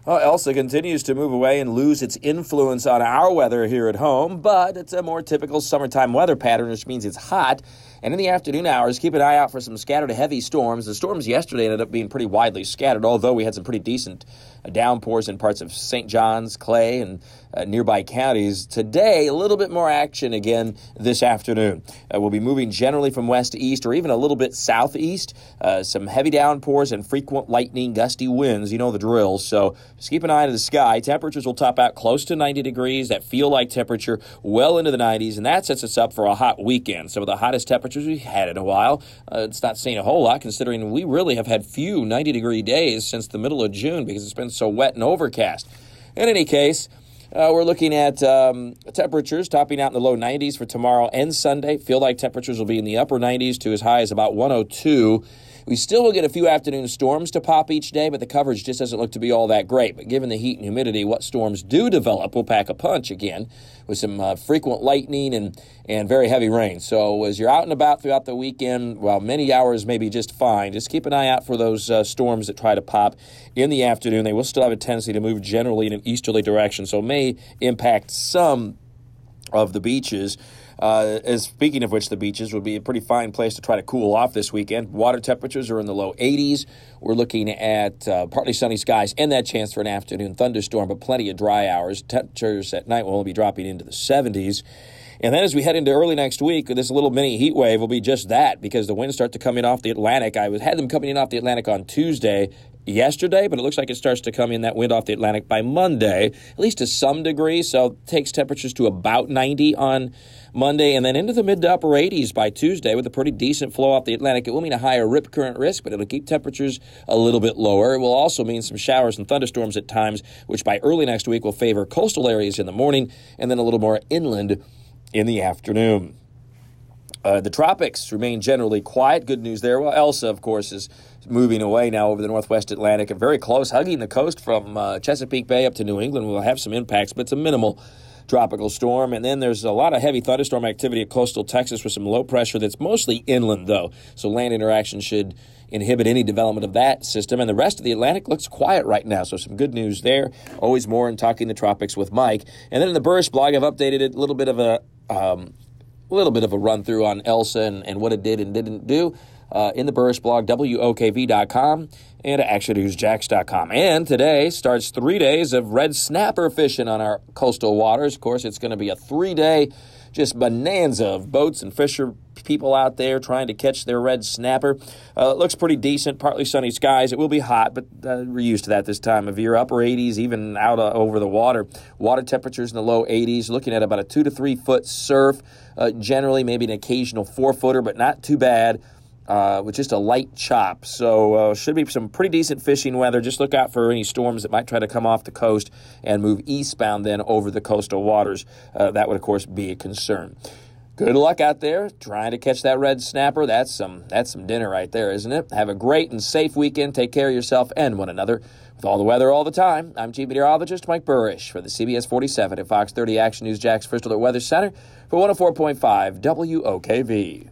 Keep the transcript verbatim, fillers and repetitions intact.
Well, Elsa continues to move away and lose its influence on our weather here at home, but it's a more typical summertime weather pattern, which means it's hot. And in the afternoon hours, keep an eye out for some scattered heavy storms. The storms yesterday ended up being pretty widely scattered, although we had some pretty decent downpours in parts of Saint John's, Clay, and uh, nearby counties. Today, a little bit more action again this afternoon. Uh, we'll be moving generally from west to east or even a little bit southeast. Uh, some heavy downpours and frequent lightning, gusty winds. You know the drill. So just keep an eye to the sky. Temperatures will top out close to ninety degrees. That feel-like temperature well into the nineties, and that sets us up for a hot weekend. Some of the hottest temperatures we've had in a while. Uh, it's not saying a whole lot, considering we really have had few ninety-degree days since the middle of June because it's been so wet and overcast. In any case, uh, we're looking at um, temperatures topping out in the low nineties for tomorrow and Sunday. Feel-like temperatures will be in the upper nineties to as high as about one oh two. We still will get a few afternoon storms to pop each day, but the coverage just doesn't look to be all that great. But given the heat and humidity, what storms do develop will pack a punch again with some uh, frequent lightning and, and very heavy rain. So as you're out and about throughout the weekend, while many hours may be just fine, just keep an eye out for those uh, storms that try to pop in the afternoon. They will still have a tendency to move generally in an easterly direction, so may impact some of the beaches. Uh, as speaking of which, the beaches would be a pretty fine place to try to cool off this weekend. Water temperatures are in the low eighties. We're looking at uh, partly sunny skies and that chance for an afternoon thunderstorm, but plenty of dry hours. Temperatures at night will only be dropping into the seventies. And then as we head into early next week, this little mini heat wave will be just that because the winds start to come in off the Atlantic. I was had them coming in off the Atlantic on Tuesday yesterday, but it looks like it starts to come in that wind off the Atlantic by Monday, at least to some degree. So it takes temperatures to about ninety on Monday and then into the mid to upper eighties by Tuesday with a pretty decent flow off the Atlantic. It will mean a higher rip current risk, but it'll keep temperatures a little bit lower. It will also mean some showers and thunderstorms at times, which by early next week will favor coastal areas in the morning and then a little more inland in the afternoon. Uh, the tropics remain generally quiet. Good news there. Well, Elsa, of course, is moving away now over the northwest Atlantic and very close, hugging the coast from uh, Chesapeake Bay up to New England. We'll have some impacts, but it's a minimal tropical storm. And then there's a lot of heavy thunderstorm activity at coastal Texas with some low pressure that's mostly inland, though. So land interaction should inhibit any development of that system. And the rest of the Atlantic looks quiet right now, so some good news there. Always more in Talking the Tropics with Mike. And then in the Burrish blog, I've updated it a little bit of a... Um, A little bit of a run-through on Elsa and, and what it did and didn't do uh, in the Burrish blog, W O K V dot com and action news jacks dot com. And today starts three days of red snapper fishing on our coastal waters. Of course, it's going to be a three-day just bonanza of boats and fisher people out there trying to catch their red snapper. Uh, it looks pretty decent, partly sunny skies. It will be hot, but uh, we're used to that this time of year. Upper eighties, even out uh, over the water. Water temperatures in the low eighties, looking at about a two to three foot surf. Uh, generally, maybe an occasional four-footer, but not too bad. Uh, with just a light chop. So uh, should be some pretty decent fishing weather. Just look out for any storms that might try to come off the coast and move eastbound then over the coastal waters. Uh, that would, of course, be a concern. Good luck out there trying to catch that red snapper. That's some that's some dinner right there, isn't it? Have a great and safe weekend. Take care of yourself and one another. With all the weather all the time, I'm Chief Meteorologist Mike Burrish for the C B S forty-seven at Fox thirty Action News Jax First Alert Weather Center for one oh four point five W O K V.